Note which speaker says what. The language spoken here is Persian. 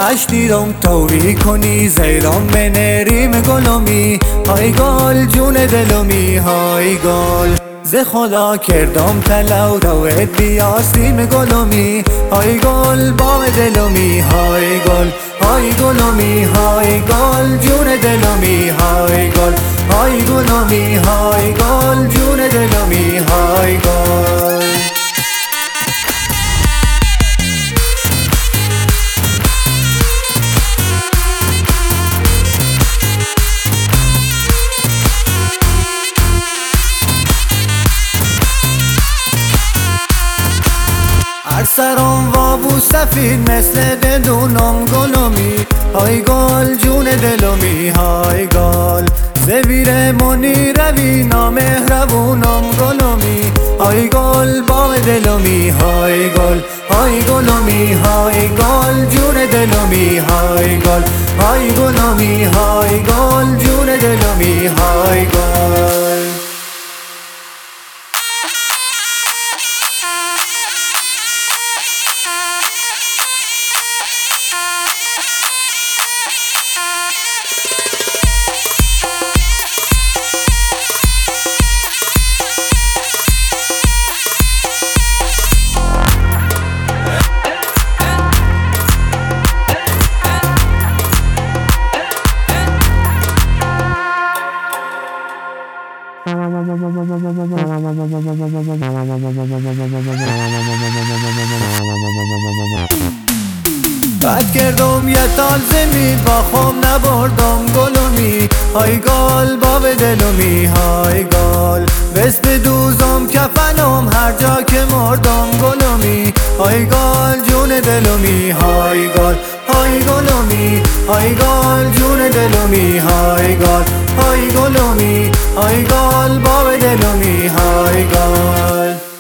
Speaker 1: اشتیرم توری کنی زیرم بنریم گلومی های گل جون دلومی های گل ز خدا کردم تلو روید بیاسیم گلومی های گل با دلومی های گل های گلومی های گل جون دلومی های گل های گلومی های گل جون دلومی های گل سرم وابو سفید مثل بدونم گلومی های گل جون دلومی های گل زویر منی روی نامهربونم گلومی های گل با دلومی های گل های گلومی های گل جون دلومی های گل های گلومی های گل جون دلومی های گل بد کردم یه تال زمین با خم نبردم گلومی های گل با دلومی های گل بس بدوزم کفنم هر جا که مردم گلومی های گل جون دلومی های گل های گلومی های گل جون دلومی های گل های گلومی های گل با دلومی های گل